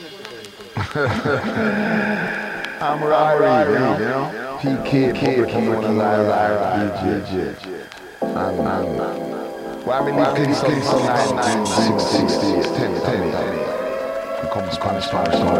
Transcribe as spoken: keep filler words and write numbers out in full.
I'm Ryrie, you know? P K, Public Kimono Lyra, D J. I'm, I'm, why me leave things on nineteen sixty, ten, ten, ten. Come Spanish, Spanish, Spanish,